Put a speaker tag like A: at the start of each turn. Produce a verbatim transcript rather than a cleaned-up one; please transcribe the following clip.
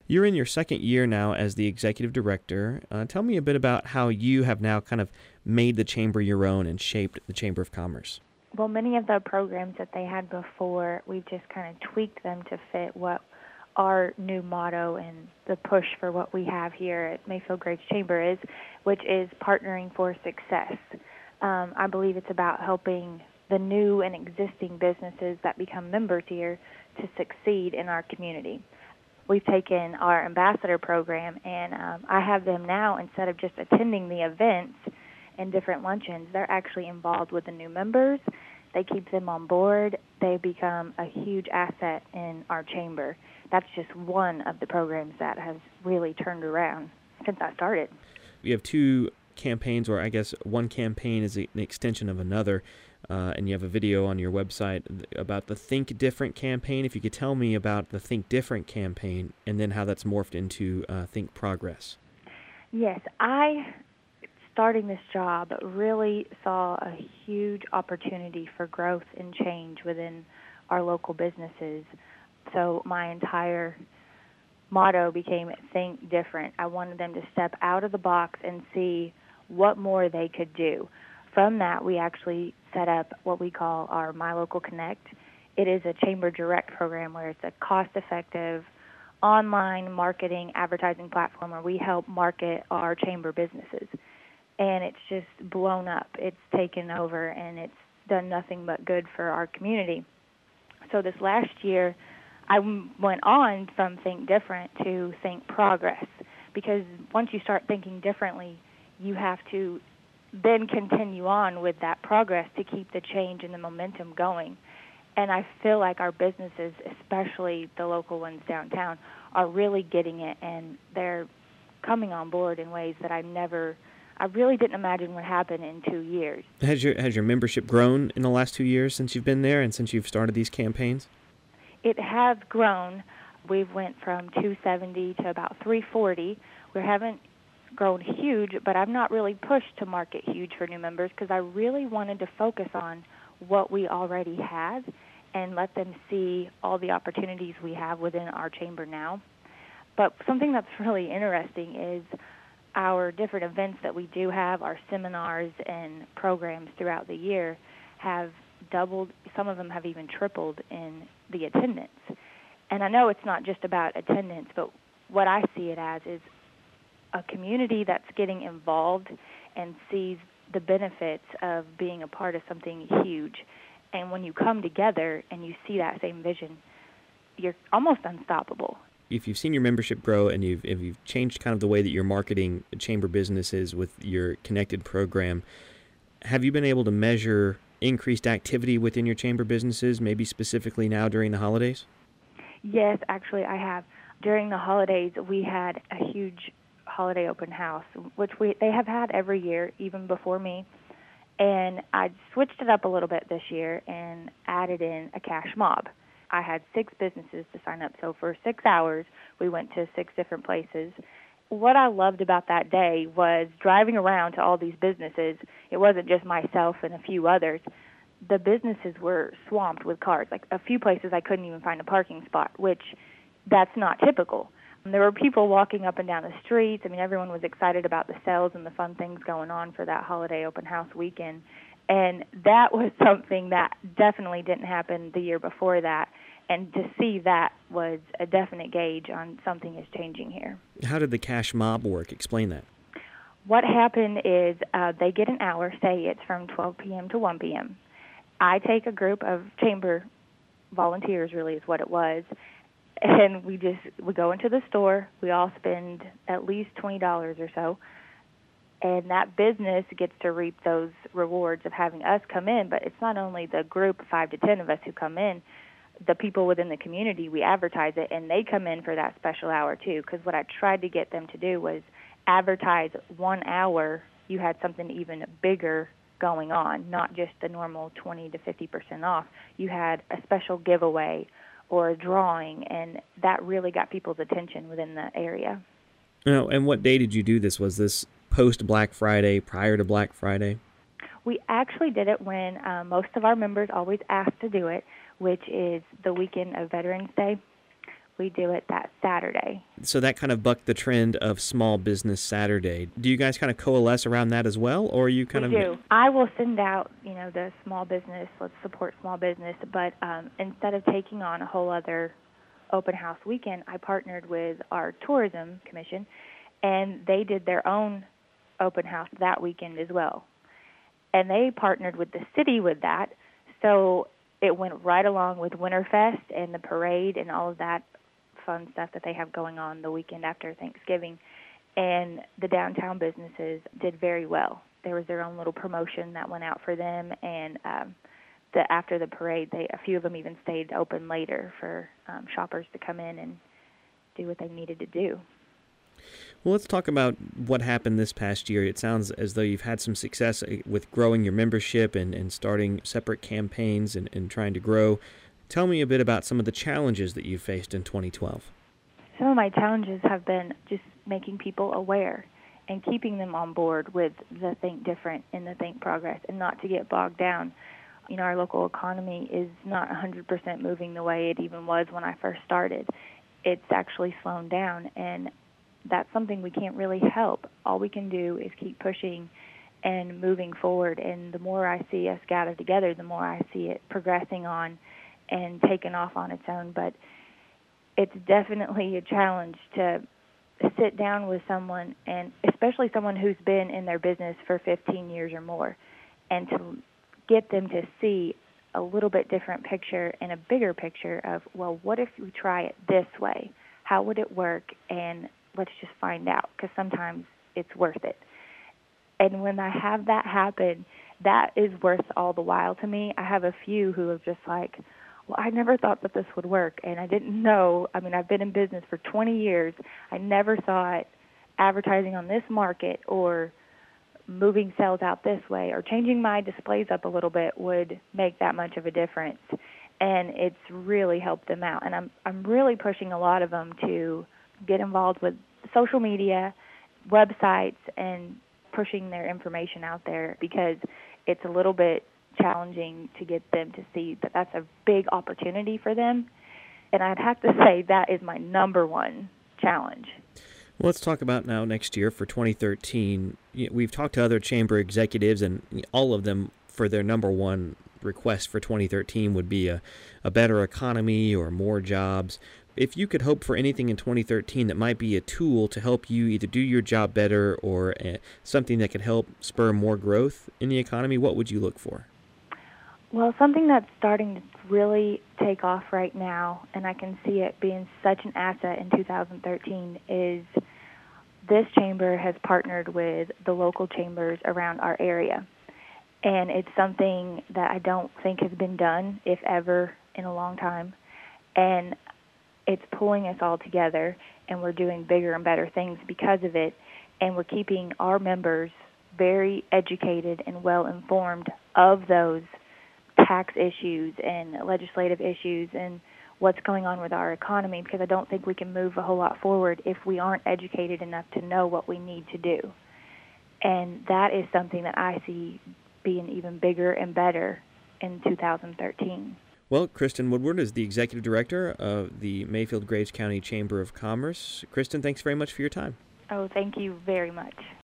A: You're in your second year now as the executive director. Uh, tell me a bit about how you have now kind of made the chamber your own and shaped the Chamber of Commerce.
B: Well, many of the programs that they had before, we've just kind of tweaked them to fit what our new motto and the push for what we have here at Mayfield Graves Chamber is, which is partnering for success. Um, I believe it's about helping the new and existing businesses that become members here to succeed in our community. We've taken our ambassador program, and um, I have them now, instead of just attending the events and different luncheons, they're actually involved with the new members. They keep them on board. They become a huge asset in our chamber. That's just one of the programs that has really turned around since I started.
A: We have two campaigns, or I guess one campaign is an extension of another, uh, and you have a video on your website about the Think Different campaign. If you could tell me about the Think Different campaign and then how that's morphed into uh, Think Progress.
B: Yes, I, starting this job, really saw a huge opportunity for growth and change within our local businesses. So my entire motto became Think Different. I wanted them to step out of the box and see what more they could do. From that, we actually set up what we call our My Local Connect. It is a Chamber Direct program where it's a cost-effective online marketing advertising platform where we help market our chamber businesses. And it's just blown up. It's taken over, and it's done nothing but good for our community. So this last year, I went on from Think Different to Think Progress, because once you start thinking differently, you have to then continue on with that progress to keep the change and the momentum going. And I feel like our businesses, especially the local ones downtown, are really getting it, and they're coming on board in ways that I never, I really didn't imagine would happen in two years.
A: Has your has your membership grown in the last two years since you've been there and since you've started these campaigns?
B: It has grown. We've went from two seventy to about three forty. We haven't grown huge, but I've not really pushed to market huge for new members because I really wanted to focus on what we already had and let them see all the opportunities we have within our chamber now. But something that's really interesting is our different events that we do have, our seminars and programs throughout the year have doubled. Some of them have even tripled in the attendance. And I know it's not just about attendance, but what I see it as is a community that's getting involved and sees the benefits of being a part of something huge. And when you come together and you see that same vision, you're almost unstoppable.
A: If you've seen your membership grow and you've if you've changed kind of the way that you're marketing chamber businesses with your Connected program, have you been able to measure increased activity within your chamber businesses, maybe specifically now during the holidays?
B: Yes, actually I have. During the holidays, we had a huge holiday open house, which we they have had every year, even before me. And I switched it up a little bit this year and added in a cash mob. I had six businesses to sign up, so for six hours, we went to six different places. What I loved about that day was driving around to all these businesses. It wasn't just myself and a few others. The businesses were swamped with cars. Like a few places I couldn't even find a parking spot, which that's not typical. There were people walking up and down the streets. I mean, everyone was excited about the sales and the fun things going on for that holiday open house weekend. And that was something that definitely didn't happen the year before that. And to see that was a definite gauge on something is changing here.
A: How did the cash mob work? Explain that.
B: What happened is uh, they get an hour, say it's from twelve p.m. to one p.m. I take a group of chamber volunteers, really is what it was, and we just we go into the store. We all spend at least twenty dollars or so, and that business gets to reap those rewards of having us come in. But it's not only the group of five to ten of us who come in. The people within the community, we advertise it, and they come in for that special hour too, because what I tried to get them to do was advertise one hour you had something even bigger going on, not just the normal twenty to fifty percent off. You had a special giveaway or a drawing, and that really got people's attention within the area.
A: Now, and what day did you do this? Was this post-Black Friday, prior to Black Friday?
B: We actually did it when uh, most of our members always ask to do it, which is the weekend of Veterans Day. we do it that Saturday.
A: So that kind of bucked the trend of Small Business Saturday. Do you guys kind of coalesce around that as well, or are you kind
B: we
A: of...
B: do. I will send out, you know, the small business, let's support small business, but um, instead of taking on a whole other open house weekend, I partnered with our tourism commission, and they did their own open house that weekend as well. And they partnered with the city with that, so it went right along with Winterfest and the parade and all of that fun stuff that they have going on the weekend after Thanksgiving. And the downtown businesses did very well. There was their own little promotion that went out for them, and um, the, after the parade, they a few of them even stayed open later for um, shoppers to come in and do what they needed to do.
A: Well, let's talk about what happened this past year. It sounds as though you've had some success with growing your membership and, and starting separate campaigns and, and trying to grow. Tell me a bit about some of the challenges that you faced in twenty twelve.
B: Some of my challenges have been just making people aware and keeping them on board with the Think Different and the Think Progress, and not to get bogged down. You know, our local economy is not one hundred percent moving the way it even was when I first started. It's actually slowed down, and that's something we can't really help. All we can do is keep pushing and moving forward, and the more I see us gather together, the more I see it progressing on and taking off on its own. But it's definitely a challenge to sit down with someone, and especially someone who's been in their business for fifteen years or more, and to get them to see a little bit different picture and a bigger picture of, well, what if we try it this way? How would it work? And let's just find out, because sometimes it's worth it. And when I have that happen, that is worth all the while to me. I have a few who are just like, well, I never thought that this would work, and I didn't know. I mean, I've been in business for twenty years. I never thought advertising on this market or moving sales out this way or changing my displays up a little bit would make that much of a difference. And it's really helped them out. And I'm I'm really pushing a lot of them to get involved with social media, websites, and pushing their information out there, because it's a little bit challenging to get them to see that that's a big opportunity for them. And I'd have to say that is my number one challenge.
A: Well, let's talk about now next year for twenty thirteen. We've talked to other chamber executives, and all of them, for their number one request for twenty thirteen would be a, a better economy or more jobs. If you could hope for anything in twenty thirteen that might be a tool to help you either do your job better or uh, something that could help spur more growth in the economy, what would you look for?
B: Well, something that's starting to really take off right now, and I can see it being such an asset in two thousand thirteen, is this chamber has partnered with the local chambers around our area. And it's something that I don't think has been done, if ever, in a long time. And it's pulling us all together, and we're doing bigger and better things because of it. And we're keeping our members very educated and well-informed of those tax issues and legislative issues and what's going on with our economy, because I don't think we can move a whole lot forward if we aren't educated enough to know what we need to do. And that is something that I see being even bigger and better in two thousand thirteen.
A: Well, Kristen Woodward is the Executive Director of the Mayfield-Graves County Chamber of Commerce. Kristen, thanks very much for your time.
B: Oh, thank you very much.